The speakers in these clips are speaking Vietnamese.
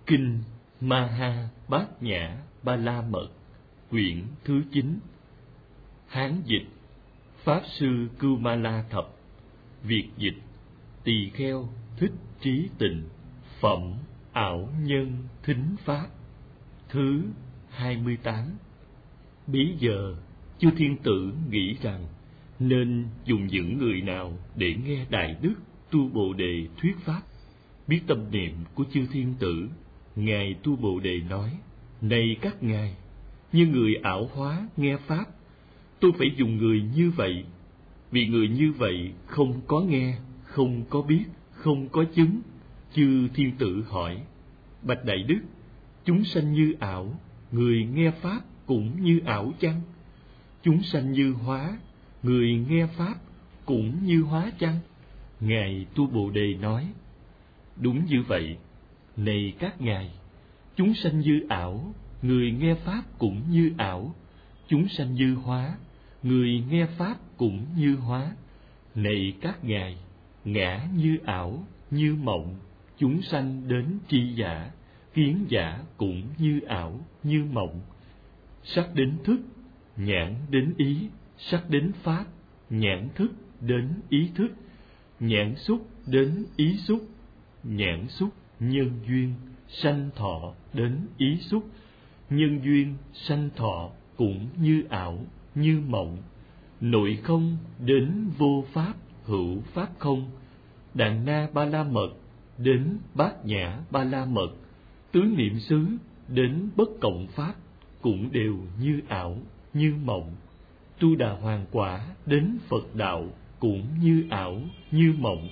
Kinh Maha Bát Nhã Ba La Mật, quyển thứ 9. Hán dịch Pháp sư Cưu Ma La Thập, Việt dịch Tỳ Kheo Thích Trí Tịnh, phẩm Ảo Nhân Thính Pháp, thứ 28. Bấy giờ chư thiên tử nghĩ rằng nên dùng những người nào để nghe Đại Đức Tu Bồ Đề thuyết pháp. Biết tâm niệm của chư thiên tử, ngài Tu Bồ Đề nói: này các ngài, như người ảo hóa nghe pháp, tôi phải dùng người như vậy. Vì người như vậy không có nghe, không có biết, không có chứng. Chư thiên tử hỏi: bạch Đại Đức, chúng sanh như ảo, người nghe pháp cũng như ảo chăng? Chúng sanh như hóa, người nghe pháp cũng như hóa chăng? Ngài Tu Bồ Đề nói: đúng như vậy. Này các ngài, chúng sanh như ảo, người nghe pháp cũng như ảo. Chúng sanh như hóa, người nghe pháp cũng như hóa. Này các ngài, ngã như ảo, như mộng. Chúng sanh đến tri giả, kiến giả cũng như ảo, như mộng. Sắc đến thức, nhãn đến ý. Sắc đến pháp, nhãn thức đến ý thức. Nhãn xúc đến ý xúc. Nhãn xúc nhân duyên, sanh thọ đến ý xúc. Nhân duyên sanh thọ cũng như ảo, như mộng. Nội không đến vô pháp, hữu pháp không. Đàn na ba la mật đến bát nhã ba la mật. Tứ niệm xứ đến bất cộng pháp cũng đều như ảo, như mộng. Tu đà hoàng quả đến Phật đạo cũng như ảo, như mộng.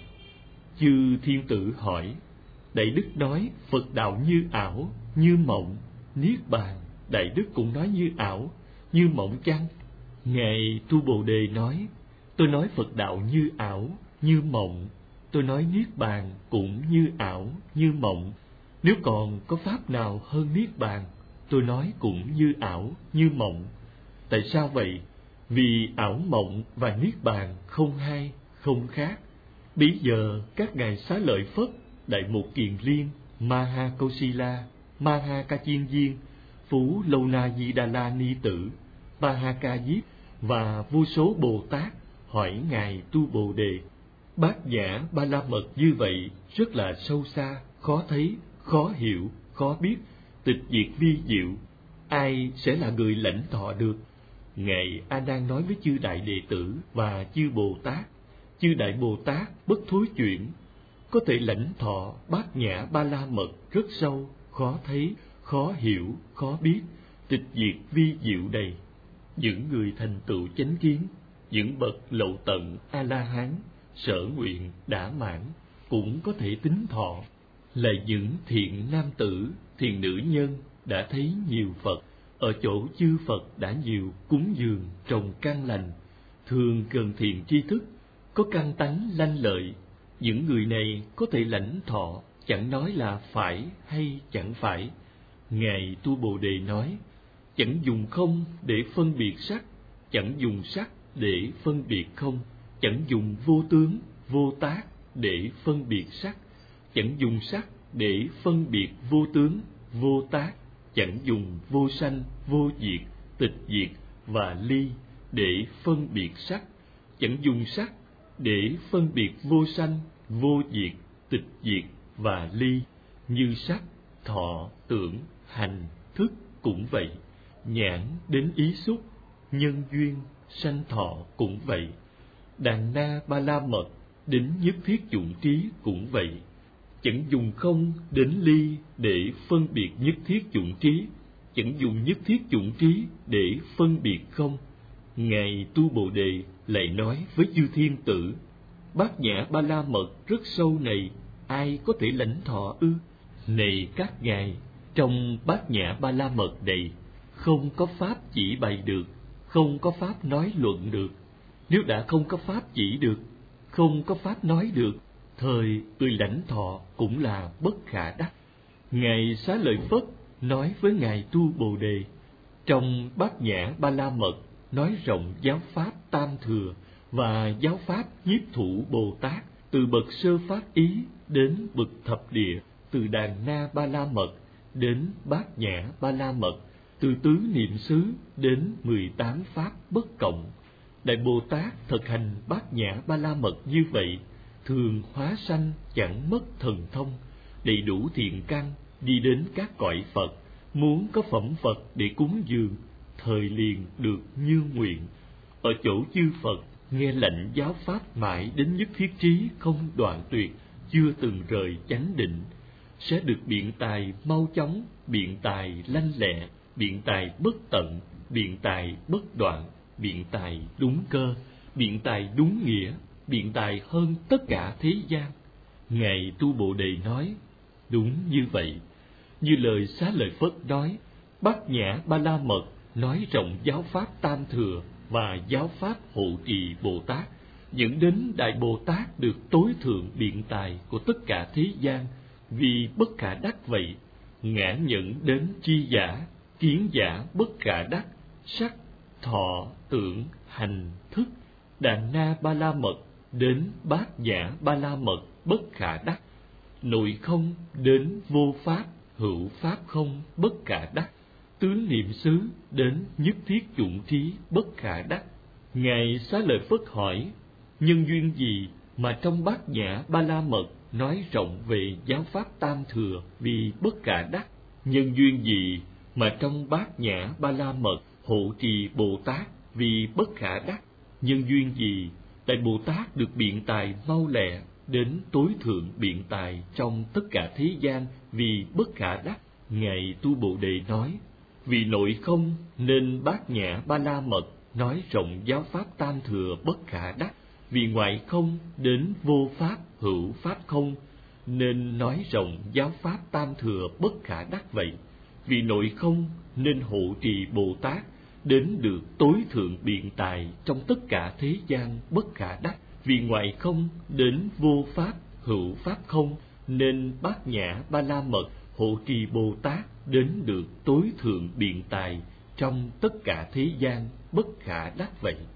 Chư thiên tử hỏi: Đại Đức nói Phật đạo như ảo, như mộng, niết bàn, Đại Đức cũng nói như ảo, như mộng chăng? Ngài Tu Bồ Đề nói: tôi nói Phật đạo như ảo, như mộng. Tôi nói niết bàn cũng như ảo, như mộng. Nếu còn có pháp nào hơn niết bàn, tôi nói cũng như ảo, như mộng. Tại sao vậy? Vì ảo mộng và niết bàn không hai, không khác. Bấy giờ các ngài Xá Lợi Phất, Đại Mục Kiền Liên, Maha Kausila, Maha Ca Chiên Viên, Phú Lâu Na Di Đà La Ni Tử, Maha Ca Diếp và vô số Bồ Tát hỏi ngài Tu Bồ Đề: bát nhã ba la mật như vậy rất là sâu xa, khó thấy, khó hiểu, khó biết, tịch diệt vi diệu, ai sẽ là người lãnh thọ được? Ngài A Nan nói với chư đại đệ tử và chư Bồ Tát: chư đại Bồ Tát bất thối chuyển, có thể lãnh thọ bát nhã ba la mật rất sâu, khó thấy, khó hiểu, khó biết, tịch diệt vi diệu đầy. Những người thành tựu chánh kiến, những bậc lậu tận A La Hán, sở nguyện đã mãn cũng có thể tính thọ, là những thiện nam tử, thiện nữ nhân đã thấy nhiều Phật, ở chỗ chư Phật đã nhiều cúng dường trồng căn lành, thường cần thiện tri thức, có căn tánh lanh lợi. Những người này có thể lãnh thọ, chẳng nói là phải hay chẳng phải. Ngài Tu Bồ Đề nói: chẳng dùng không để phân biệt sắc, chẳng dùng sắc để phân biệt không, chẳng dùng vô tướng, vô tác để phân biệt sắc, chẳng dùng sắc để phân biệt vô tướng, vô tác, chẳng dùng vô sanh, vô diệt, tịch diệt và ly để phân biệt sắc, chẳng dùng sắc để phân biệt vô sanh, vô diệt, tịch diệt và ly. Như sắc, thọ, tưởng, hành, thức cũng vậy. Nhãn đến ý xúc, nhân duyên, sanh thọ cũng vậy. Đàn na ba la mật đến nhất thiết dụng trí cũng vậy. Chẳng dùng không đến ly để phân biệt nhất thiết dụng trí, chẳng dùng nhất thiết dụng trí để phân biệt không. Ngài Tu Bồ Đề lại nói với chư thiên tử: bát nhã ba la mật rất sâu này, ai có thể lãnh thọ ư? Này các ngài, trong bát nhã ba la mật này không có pháp chỉ bày được, không có pháp nói luận được. Nếu đã không có pháp chỉ được, không có pháp nói được, thời người lãnh thọ cũng là bất khả đắc. Ngài Xá Lợi Phất nói với ngài Tu Bồ Đề: trong bát nhã ba la mật nói rộng giáo pháp tam thừa và giáo pháp nhiếp thủ Bồ Tát, từ bậc sơ phát ý đến bậc thập địa, từ đàn na ba la mật đến Bát Nhã Ba La Mật, từ tứ niệm xứ đến 18 pháp bất cộng. Đại Bồ Tát thực hành Bát Nhã Ba La Mật như vậy, thường hóa sanh chẳng mất thần thông, đầy đủ thiện căn, đi đến các cõi Phật, muốn có phẩm Phật để cúng dường, thời liền được như nguyện. Ở chỗ chư Phật, nghe lệnh giáo pháp mãi đến nhất thiết trí không đoạn tuyệt, chưa từng rời chánh định, sẽ được biện tài mau chóng, biện tài lanh lẹ, biện tài bất tận, biện tài bất đoạn, biện tài đúng cơ, biện tài đúng nghĩa, biện tài hơn tất cả thế gian. Ngài Tu Bồ Đề nói, đúng như vậy. Như lời Xá Lợi Phất nói, Bát Nhã Ba La Mật nói rộng giáo pháp Tam Thừa và giáo pháp Hộ Trì Bồ Tát, dẫn đến Đại Bồ Tát được tối thượng biện tài của tất cả thế gian, vì bất khả đắc vậy. Ngã nhẫn đến chi giả, kiến giả bất khả đắc, sắc, thọ, tưởng, hành, thức. Đàn Na Ba La Mật đến Bát Nhã Ba La Mật bất khả đắc, nội không đến vô pháp, hữu pháp không bất khả đắc, tứ niệm xứ đến nhất thiết chủng trí bất khả đắc. Ngài Xá Lợi Phất hỏi, nhân duyên gì mà trong Bát Nhã Ba La Mật nói rộng về giáo pháp Tam Thừa vì bất khả đắc? Nhân duyên gì mà trong Bát Nhã Ba La Mật Hộ Trì Bồ Tát vì bất khả đắc? Nhân duyên gì Đại Bồ Tát được biện tài mau lẹ đến tối thượng biện tài trong tất cả thế gian vì bất khả đắc? Ngài Tu Bồ Đề nói, vì nội không nên Bát Nhã Ba La Mật nói rộng giáo pháp Tam Thừa bất khả đắc, vì ngoại không đến vô pháp, hữu pháp không nên nói rộng giáo pháp Tam Thừa bất khả đắc vậy. Vì nội không nên Hộ Trì Bồ Tát đến được tối thượng biện tài trong tất cả thế gian bất khả đắc, vì ngoại không đến vô pháp, hữu pháp không nên Bát Nhã Ba La Mật Hộ Trì Bồ Tát đến được tối thượng biện tài trong tất cả thế gian bất khả đắc vậy.